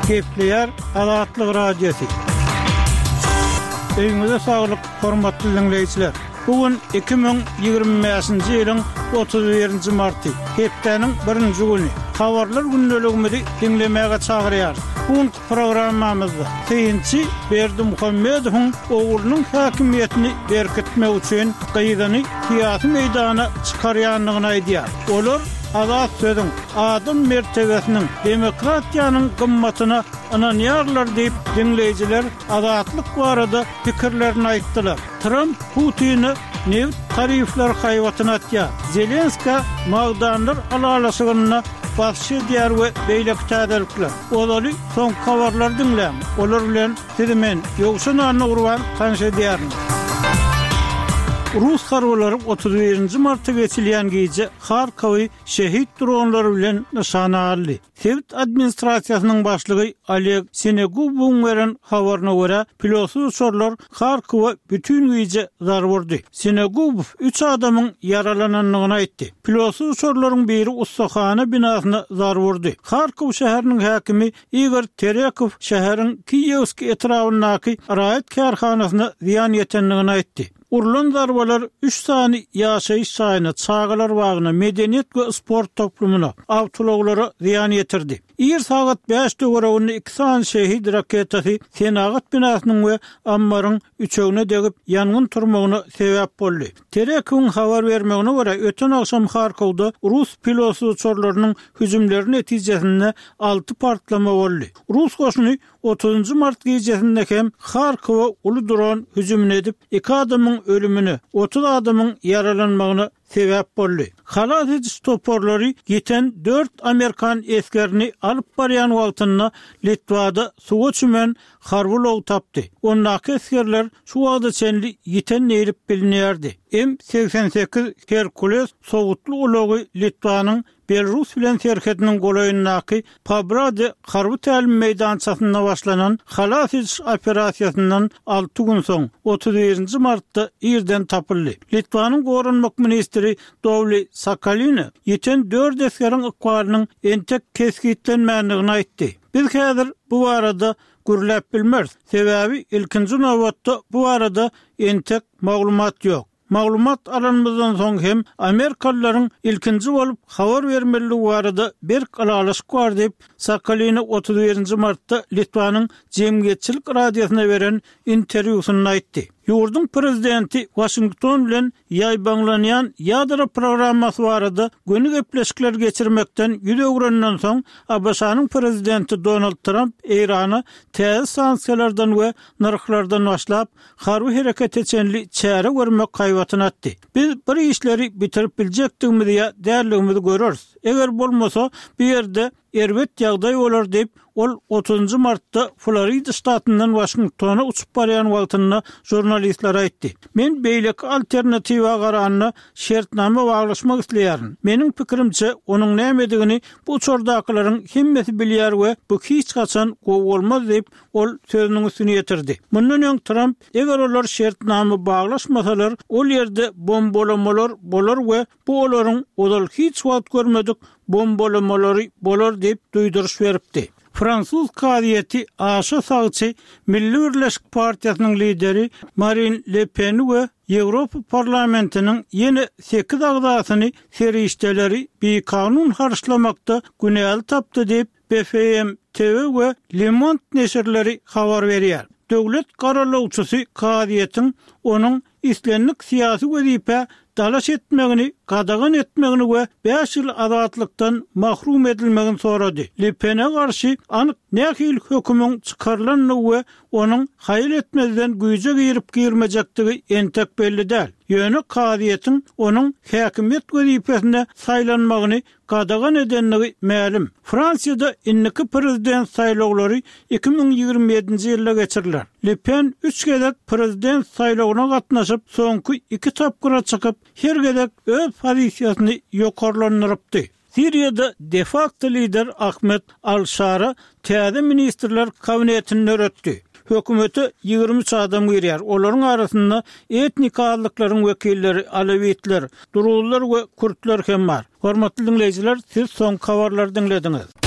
Kepler Azatlyk Radiosu. Öýüňize saglyk, hormatly dinleýijiler. Bugün 2025-nji ýylyň 31-nji marty. Hepdeniň 1-nji güni. Habarlar gündeligimizi dinlemäge çagyrýar. Bugün programmamyzda Tynçy Berdimuhammedowyň oglunyň hakimiýetini berkitmek üçin gaýdany syýasy meýdana çykarýanlygyny aýdýar. Olar azat sözüň, adam mertebesiniň, demokratiýanyň gymmatyna inanýarlar diýip dinleýijiler azatlyk barada pikirlerini aýtdylar. Trump Putin'i neft tarifler haýwatyna atýar. Zelenski magdanlar alalasygyna başy diýär we beýleki täzelikler. Olary soň habarlar dinläň. Olar bilen sizimen ýogşuna urwan kanşa diýärin. Rus harwlary 31-nji martda geçilýän gece Harkowy şehit dronlary bilen nişana aldy. Sowet administrasiýasynyň başlygy Oleg Senegubowyň beren habaryna görä, pilotsuz uçurlar Harkowa bütün gece zar vurdy. Senegubow 3 adamyň yaralananlygyny aýtdy. Pilotsuz uçurlaryň biri ustahana binasyna zar vurdy. Harkow şäheriniň häkimi Igor Terekow şäheriň Kiyevski etrafyndaky raýat karhanasyna ziýan ýetenligini aýtdy. Urulan zarbalar 3 sany ýaşaýyş saýyna, çağalar bagyna, medeniýet we sport toplumuna, awtologlara ziýan ýetirdi. Ir sagat 5-de görewini 2 sany şehit raketasy Senagat binasynyň we ammaryň üçegine degip ýangyn turmagyna sebäp boldy. Terekowyň habar bermegine görä, öten akşam Harkowda Rus pilotsuz uçurlarynyň hüjümleri netijesinde 6 partlama boldy. Rus goşuny 30-njy mart gecesinde hem Harkowa uly dron hüjüm edip 2 adamyň ölümini, 30 adamyň yaralanmagyna sebäp boldy. Halat ediş toporlary ýeten 4 Amerikan eskerini alyp barýan wagtynda Litvada suwa çümen harwulog tapdy. Ondaky eskerler şu wagda çenli ýeten näýip bilinýärdi. M88 Herkules sowutly ulogy Litvanyň Belarus bilen serhetiniň golaýyndaky Pabrady harby tälim meýdançasyna başlanan halat ediş operasiýasyndan 6 gün soň 31-nji martda ýerden tapyldy. Litvanyň gorunmak ministri Dovly Sakaliny ýeten 4 eskeriň ykbalynyň entek keskitlenmänligini aýtdy. Biz häzir bu arada gürläp bilmez. Sebäbi ilkinji nowatda bu arada entek maglumat ýok. Maglumat alanmazdan soň hem Amerikalılaryň ilkinji bolup habar bermeligi barada bir alalaşyk bar diýip Sakaliny 31-nji martda Litvanyň Jemgyýetçilik radiosyna beren interwýusynda aýtdy. Ýurdun prezidenti Washington bilen ýaýbanlanýan ýadro programmasy barada göni gepleşikler geçirmekden ýüdegürenden soň ABŞ-nyň prezidenti Donald Trump Irana täze sanksiýalardan we narhlardan başlap harby hereket etjenli çäre görmek gaýwatyny atdy. Biz bir işleri bitirip biljekdigimizi ýa därligimizi görürüz. Eger bolmasa bir ýerde erbet ýagdaý bolar diýip ol 30-njy martda Florida ştatyndan Washingtona uçup barýan wagtynda jurnalistler aýtdy. Men beýleki alternatiwa garanyna şertname baglaşmak isleýärin. Meniň pikirimçe onuň nämedigini bu çordaklaryň hemmesi bilýär we bu hiç gaçan bolmaz diýip ol sözüniň üstüne ýetirdi. Mundan öň Trump eger olar şertname baglaşmasalar ol ýerde bombalamalar bolar we bu olaryň odal hiç wagt görmedik bombalamary bolar diýip duýduruş beripdi. Fransuz kadiýeti aşa sagçy Milli Birleşik Partiýasynyň lideri Marine Le Pen we Ýewropa parlamentiniň ýene 8 agdasyny serişdeleri bir kanun harçlamakda günäli tapdy diýip BFM TV we Le Monde neşirleri habar berýär. Döwlet garalawçysy kadiýetiň onuň islenlik syýasy wezipe dalaş etmegini, gadagan etmegini we 5 ýyl azatlykdan mahrum edilmegini sorady. Le Pen'e garşy anyk nähil hökümüň çykarylanyny we onuň haýyl etmezden güýje girip girmejekdigi entek belli däl. Ýöne kadiýetiň onuň häkimiýet wezipesine saýlanmagyny gadagan edenligi ma'lum. Fransiýada inniki prezident saýlawlary 2027-nji ýylda geçiriler. Le Pen 3 gezek prezident saýlawyna gatnaşyp soňky 2 tapgyra çykyp her gezek öz pozisiýasyny ýokarlandyrypdy. Siriýada de facto lider Ahmet Al-Shara täze ministrler kabinetini öretdi. Hökümete 23 adam girýär. Olaryň arasynda etnik azlyklaryň wekilleri, alawitler, durullar we kurtlar hem bar. Hormatly dinleýijiler, siz soň habarlary dinlediňiz.